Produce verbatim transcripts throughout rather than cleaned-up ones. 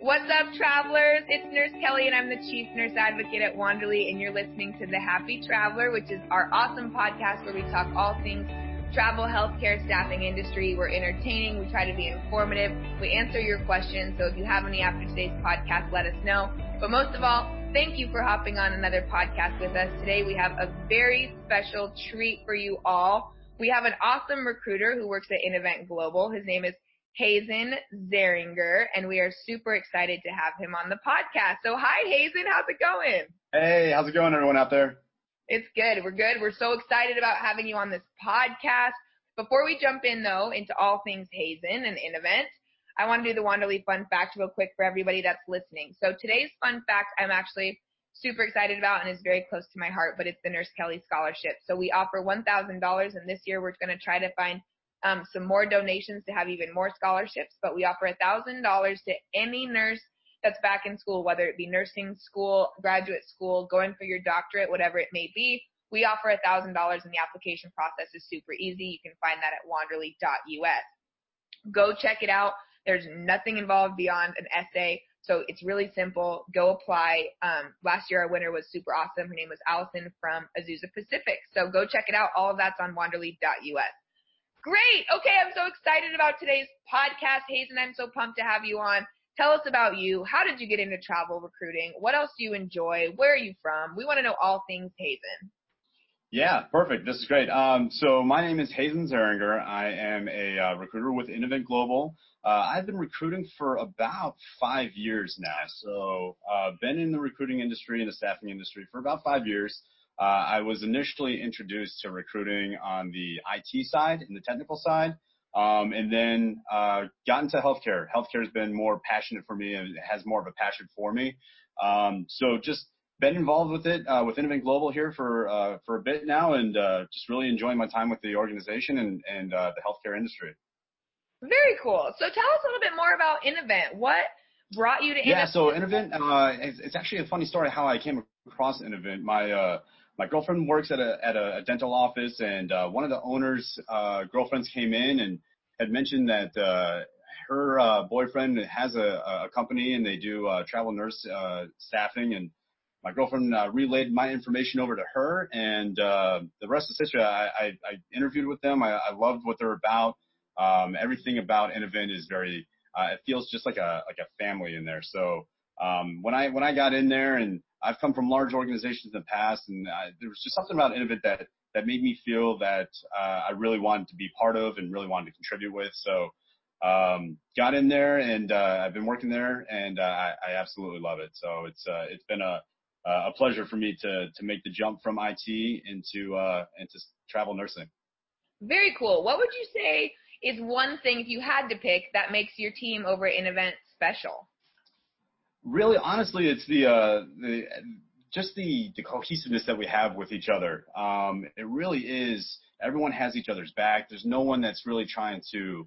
What's up, travelers? It's Nurse Kelly, and I'm the Chief Nurse Advocate at Wanderly, and you're listening to The Happy Traveler, which is our awesome podcast where we talk all things travel, healthcare, staffing industry. We're entertaining. We try to be informative. We answer your questions. So if you have any after today's podcast, let us know. But most of all, thank you for hopping on another podcast with us. Today we have a very special treat for you all. We have an awesome recruiter who works at Innovent Global. His name is Hazen Zeringer, and we are super excited to have him on the podcast. So hi, Hazen. How's it going? Hey, how's it going, everyone out there? It's good. We're good. We're so excited about having you on this podcast. Before we jump in, though, into all things Hazen and Innovent, I want to do the Wanderly Fun Fact real quick for everybody that's listening. So today's fun fact I'm actually super excited about and is very close to my heart, but it's the Nurse Kelly Scholarship. So we offer one thousand dollars, and this year we're going to try to find um, some more donations to have even more scholarships, but we offer one thousand dollars to any nurse that's back in school, whether it be nursing school, graduate school, going for your doctorate, whatever it may be. We offer one thousand dollars, and the application process is super easy. You can find that at wanderly dot U S. Go check it out. There's nothing involved beyond an essay, so it's really simple. Go apply. Um, last year, our winner was super awesome. Her name was Allison from Azusa Pacific. So go check it out. All of that's on wanderly dot U S. Great. Okay, I'm so excited about today's podcast. Hazen, I'm so pumped to have you on. Tell us about you. How did you get into travel recruiting? What else do you enjoy? Where are you from? We want to know all things Hazen. Yeah, perfect. This is great. Um, so my name is Hazen Zeringer. I am a uh, recruiter with Innovent Global. Uh, I've been recruiting for about five years now. So uh, been in the recruiting industry and the staffing industry for about five years. Uh, I was initially introduced to recruiting on the I T side and the technical side. Um, and then uh, got into healthcare. Healthcare has been more passionate for me, and it has more of a passion for me. Um, so just been involved with it uh, with Innovent Global here for uh, for a bit now, and uh, just really enjoying my time with the organization and and uh, the healthcare industry. Very cool. So tell us a little bit more about Innovent. What brought you to Innovent? Yeah, so Innovent, uh, it's, it's actually a funny story how I came across Innovent. My uh, my girlfriend works at a at a dental office, and uh, one of the owners' uh, girlfriends came in and had mentioned that uh, her uh, boyfriend has a, a company, and they do uh, travel nurse uh, staffing. And my girlfriend uh, relayed my information over to her, and uh, the rest is history. I, I, I interviewed with them. I, I loved what they're about. Um, everything about Innovent is very. Uh, it feels just like a like a family in there. So um, when I when I got in there, and I've come from large organizations in the past, and I, there was just something about Innovent that that made me feel that uh, I really wanted to be part of and really wanted to contribute with. So um, got in there, and uh, I've been working there, and uh, I, I absolutely love it. So it's uh, it's been a a pleasure for me to to make the jump from I T into uh, into travel nursing. Very cool. What would you say is one thing, if you had to pick, that makes your team over at Innovent special? Really, honestly, it's the uh, the just the the cohesiveness that we have with each other. Um, it really is. Everyone has each other's back. There's no one that's really trying to,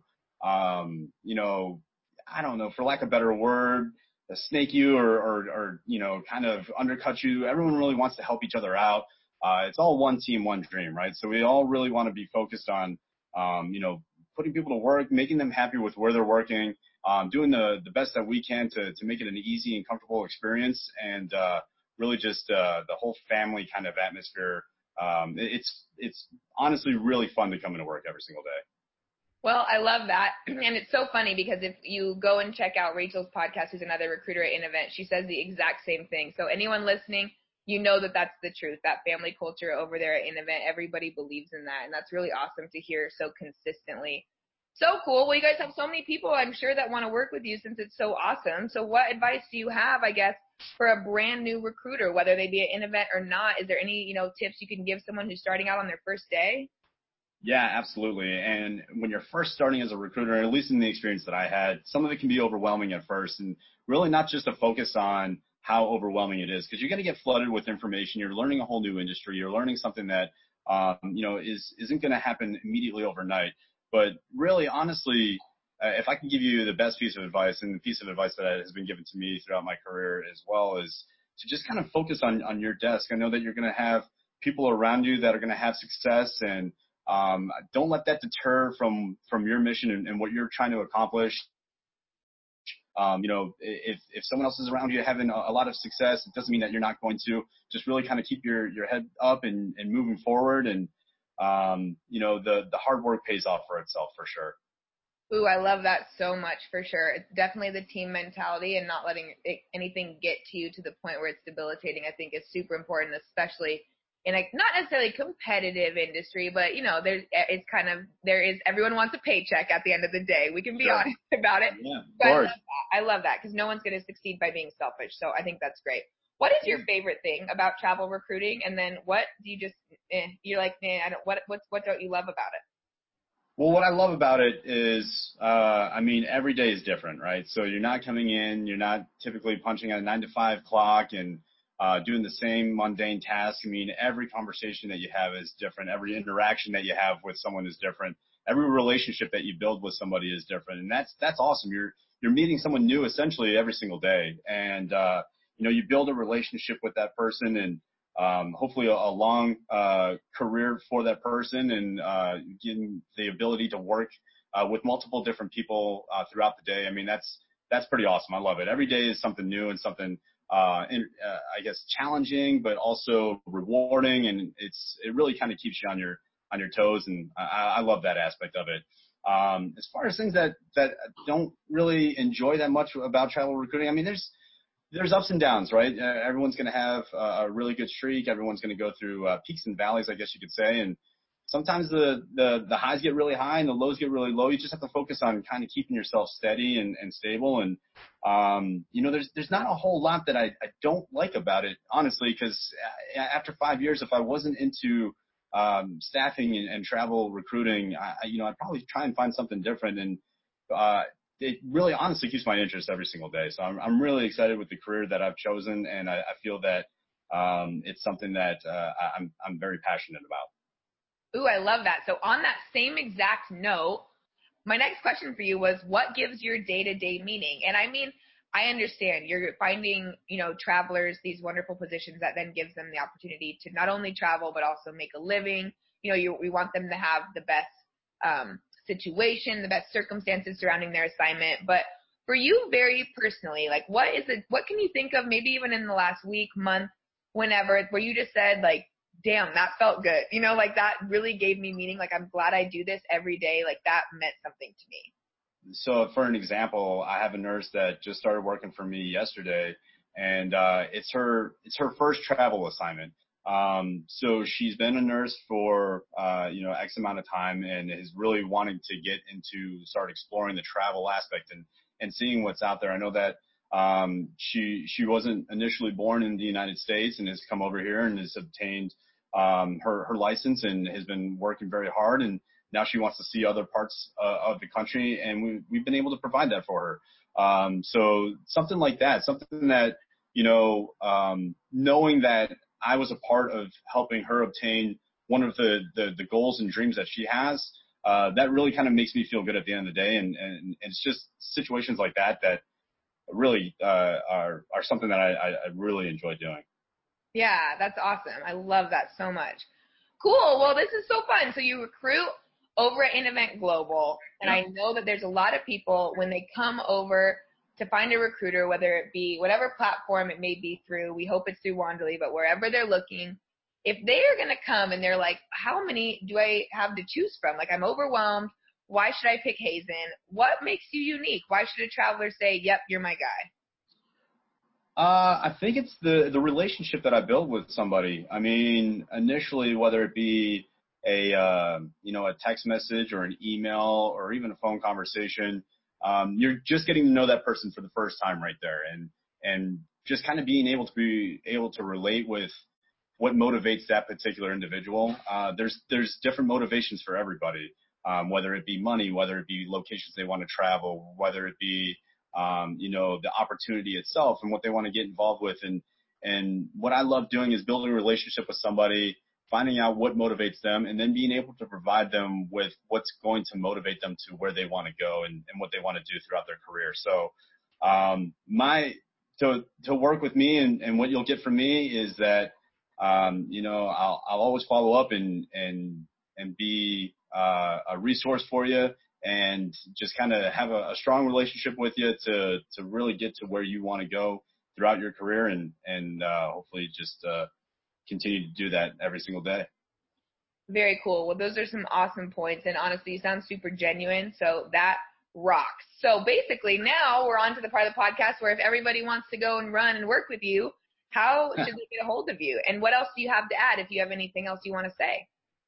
um, you know, I don't know, for lack of a better word, uh, snake you or, or or you know, kind of undercut you. Everyone really wants to help each other out. Uh, it's all one team, one dream, right? So we all really want to be focused on, um, you know, putting people to work, making them happy with where they're working, um, doing the, the best that we can to, to make it an easy and comfortable experience, and uh, really just uh, the whole family kind of atmosphere. Um, it, it's it's honestly really fun to come into work every single day. Well, I love that. And it's so funny because if you go and check out Rachel's podcast, who's another recruiter at Innovent, she says the exact same thing. So anyone listening, you know that that's the truth, that family culture over there at Innovent. Everybody believes in that, and that's really awesome to hear so consistently. So cool. Well, you guys have so many people, I'm sure, that want to work with you since it's so awesome. So what advice do you have, I guess, for a brand new recruiter, whether they be at Innovent or not? Is there any, you know, tips you can give someone who's starting out on their first day? Yeah, absolutely. And when you're first starting as a recruiter, at least in the experience that I had, some of it can be overwhelming at first, and really not just to focus on how overwhelming it is, because you're going to get flooded with information. You're learning a whole new industry. You're learning something that, um, you know, is, isn't going to happen immediately overnight. But really, honestly, uh, if I can give you the best piece of advice, and the piece of advice that has been given to me throughout my career as well, is to just kind of focus on, on your desk. I know that you're going to have people around you that are going to have success, and um, don't let that deter from, from your mission and, and what you're trying to accomplish. Um, you know, if, if someone else is around you having a, a lot of success, it doesn't mean that you're not going to. Just really kind of keep your, your head up and, and moving forward. And, um, you know, the, the hard work pays off for itself for sure. Ooh, I love that so much for sure. It's definitely the team mentality and not letting it, anything get to you to the point where it's debilitating, I think is super important, especially in a not necessarily competitive industry, but you know, there's, it's kind of, there is, everyone wants a paycheck at the end of the day. We can be sure. honest about it. Yeah, of but course. I love that because no one's going to succeed by being selfish. So I think that's great. What is your favorite thing about travel recruiting? And then what do you just, eh, you're like, man, I don't, what, what's, what don't you love about it? Well, what I love about it is, uh, I mean, every day is different, right? So you're not coming in, you're not typically punching at a nine to five clock and uh, doing the same mundane task. I mean, every conversation that you have is different. Every interaction that you have with someone is different. Every relationship that you build with somebody is different, and that's that's awesome. You're you're meeting someone new essentially every single day, and uh, you know, you build a relationship with that person and. Um, hopefully a, a long uh, career for that person and uh, getting the ability to work uh, with multiple different people uh, throughout the day. I mean, that's that's pretty awesome. I love it. Every day is something new and something, uh, in, uh, I guess, challenging, but also rewarding, and it's it really kind of keeps you on your on your toes, and I, I love that aspect of it. Um, as far as things that that don't really enjoy that much about travel recruiting, I mean, there's There's ups and downs, right? Uh, everyone's going to have uh, a really good streak. Everyone's going to go through uh, peaks and valleys, I guess you could say. And sometimes the, the, the highs get really high and the lows get really low. You just have to focus on kind of keeping yourself steady and, and stable. And, um, you know, there's, there's not a whole lot that I, I don't like about it, honestly, because after five years, if I wasn't into um, staffing and, and travel recruiting, I, you know, I'd probably try and find something different. And, uh, it really honestly keeps my interest every single day. So I'm, I'm really excited with the career that I've chosen. And I, I feel that, um, it's something that, uh, I'm, I'm very passionate about. Ooh, I love that. So on that same exact note, my next question for you was, what gives your day-to-day meaning? And I mean, I understand you're finding, you know, travelers these wonderful positions that then gives them the opportunity to not only travel, but also make a living. You know, you, we want them to have the best, um, situation, the best circumstances surrounding their assignment. But for you very personally, like what is it, what can you think of maybe even in the last week, month, whenever, where you just said like, damn, that felt good. You know, like that really gave me meaning. Like, I'm glad I do this every day. Like that meant something to me. So for an example, I have a nurse that just started working for me yesterday, and uh, it's her, it's her first travel assignment. Um, so she's been a nurse for, uh, you know, X amount of time and is really wanting to get into, start exploring the travel aspect and, and seeing what's out there. I know that, um, she, she wasn't initially born in the United States and has come over here and has obtained, um, her, her license and has been working very hard. And now she wants to see other parts uh, of the country, and we, we've been able to provide that for her. Um, so something like that, something that, you know, um, knowing that I was a part of helping her obtain one of the, the, the goals and dreams that she has, uh, that really kind of makes me feel good at the end of the day. And, and, and it's just situations like that that really uh, are, are something that I, I, I really enjoy doing. Yeah, that's awesome. I love that so much. Cool. Well, this is so fun. So you recruit over at InEvent Global, and Yeah. I know that there's a lot of people when they come over to find a recruiter, whether it be whatever platform it may be through, we hope it's through Wanderly, but wherever they're looking, if they are going to come and they're like, how many do I have to choose from? Like, I'm overwhelmed. Why should I pick Hazen? What makes you unique? Why should a traveler say, yep, you're my guy? Uh, I think it's the, the relationship that I build with somebody. I mean, initially, whether it be a, uh, you know, a text message or an email or even a phone conversation, um, you're just getting to know that person for the first time right there. And, and just kind of being able to be able to relate with what motivates that particular individual. Uh, there's, there's different motivations for everybody, um, whether it be money, whether it be locations they want to travel, whether it be, um, you know, the opportunity itself and what they want to get involved with. And, and what I love doing is building a relationship with somebody, finding out what motivates them, and then being able to provide them with what's going to motivate them to where they want to go and, and what they want to do throughout their career. So, um, my, to, to work with me and, and what you'll get from me is that, um, you know, I'll, I'll always follow up and, and, and be, uh, a resource for you and just kind of have a, a strong relationship with you to to really get to where you want to go throughout your career, and and uh, hopefully just uh, continue to do that every single day. Very cool. Well, those are some awesome points, and honestly, you sound super genuine, so that rocks. So basically, now we're on to the part of the podcast where if everybody wants to go and run and work with you, how should they get a hold of you? And what else do you have to add if you have anything else you want to say?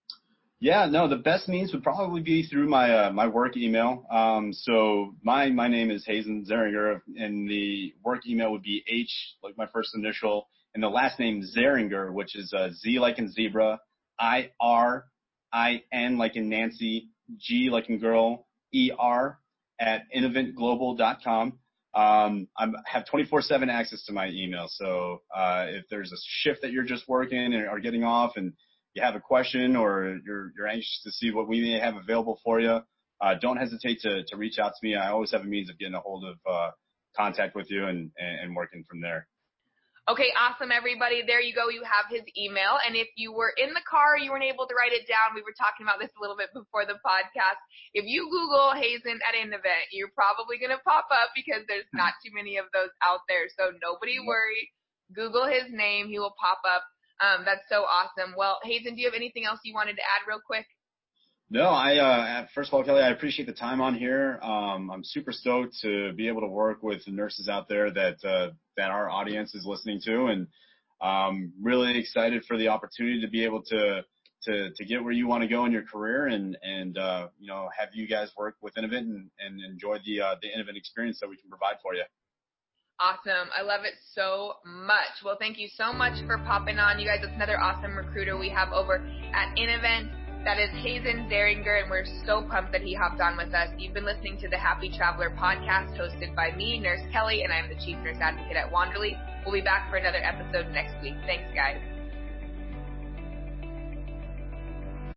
Yeah, no, the best means would probably be through my uh, my work email. Um, so my my name is Hazen Zeringer, and the work email would be H, like my first initial, and the last name Zeringer, which is uh, Z like in zebra, I R I N like in Nancy, G like in girl, E R at innovent global dot com. Um, I have twenty-four seven access to my email, so uh, if there's a shift that you're just working or getting off and you have a question or you're you're anxious to see what we may have available for you, uh, don't hesitate to to reach out to me. I always have a means of getting a hold of uh, contact with you and, and, and working from there. Okay, awesome, everybody. There you go. You have his email. And if you were in the car, you weren't able to write it down. We were talking about this a little bit before the podcast. If you Google Hazen at Innovent, you're probably going to pop up because there's not too many of those out there. So nobody worry. Google his name. He will pop up. Um, that's so awesome. Well, Hazen, do you have anything else you wanted to add real quick? No, I, uh, first of all, Kelly, I appreciate the time on here. Um, I'm super stoked to be able to work with the nurses out there that, uh, that our audience is listening to, and, um, really excited for the opportunity to be able to, to, to get where you want to go in your career and, and, uh, you know, have you guys work with Innovent and, and enjoy the, uh, the Innovent experience that we can provide for you. Awesome. I love it so much. Well, thank you so much for popping on. You guys, it's another awesome recruiter we have over at Innovent. That is Hazen Zeringer, and we're so pumped that he hopped on with us. You've been listening to the Happy Traveler podcast hosted by me, Nurse Kelly, and I'm the Chief Nurse Advocate at Wanderly. We'll be back for another episode next week. Thanks, guys.